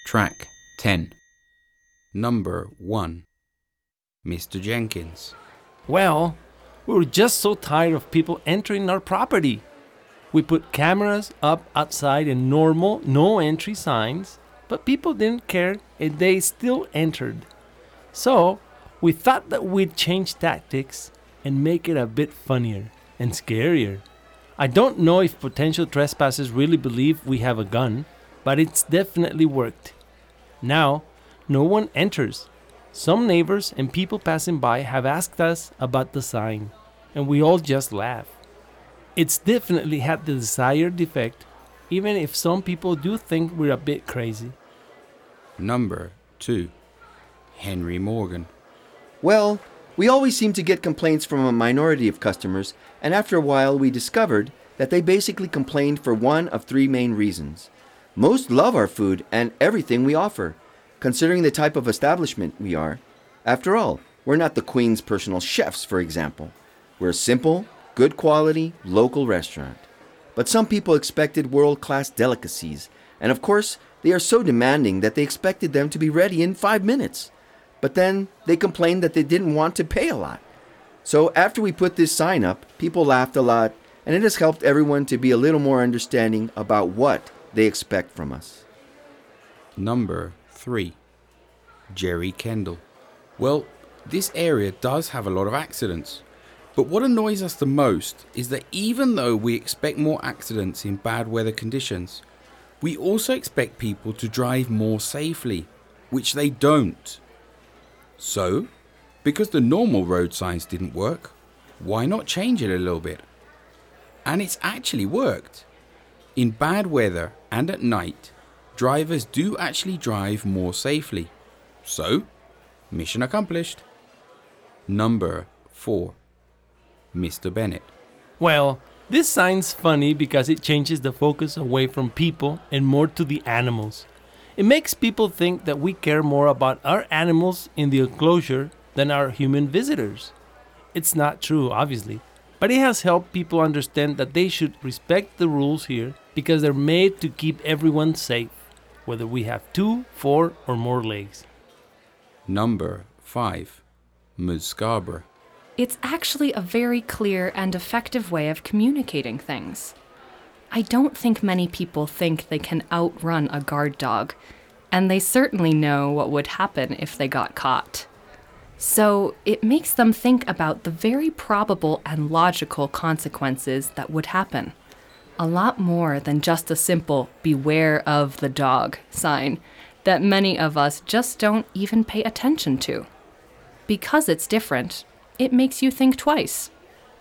Track 10. Number 1. Mr. Jenkins. Well, we were just so tired of people entering our property. We put cameras up outside and normal no entry signs, but people didn't care and they still entered. So we thought that we'd change tactics and make it a bit funnier and scarier. I don't know if potential trespassers really believe we have a gun, but it's definitely worked. Now, no one enters. Some neighbors and people passing by have asked us about the sign, and we all just laugh. It's definitely had the desired effect, even if some people do think we're a bit crazy. Number 2. Henry Morgan. Well, we always seem to get complaints from a minority of customers, and after a while we discovered that they basically complained for one of 3 main reasons. Most love our food and everything we offer, considering the type of establishment we are. After all, we're not the Queen's personal chefs, for example. We're a simple, good quality, local restaurant. But some people expected world-class delicacies, and of course, they are so demanding that they expected them to be ready in 5 minutes. But then they complained that they didn't want to pay a lot. So after we put this sign up, people laughed a lot, and it has helped everyone to be a little more understanding about what they expect from us. Number 3. Jerry Kendall. Well, this area does have a lot of accidents. But what annoys us the most is that even though we expect more accidents in bad weather conditions, we also expect people to drive more safely, which they don't. So, because the normal road signs didn't work, why not change it a little bit? And it's actually worked. In bad weather and at night, drivers do actually drive more safely. So, mission accomplished. Number 4. Mr. Bennett. Well, this sign's funny because it changes the focus away from people and more to the animals. It makes people think that we care more about our animals in the enclosure than our human visitors. It's not true, obviously, but it has helped people understand that they should respect the rules here because they're made to keep everyone safe, whether we have 2, 4, or more legs. Number 5. Ms. Scarborough. It's actually a very clear and effective way of communicating things. I don't think many people think they can outrun a guard dog, and they certainly know what would happen if they got caught. So it makes them think about the very probable and logical consequences that would happen. A lot more than just a simple "beware of the dog" sign that many of us just don't even pay attention to. Because it's different, it makes you think twice.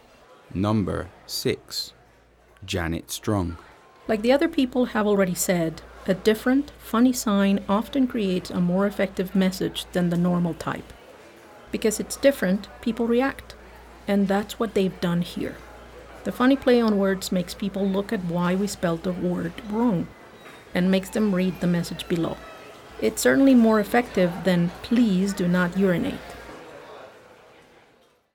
Number 6. Janet Strong. Like the other people have already said, a different, funny sign often creates a more effective message than the normal type. Because it's different, people react. And that's what they've done here. The funny play on words makes people look at why we spelled the word wrong and makes them read the message below. It's certainly more effective than "please do not urinate."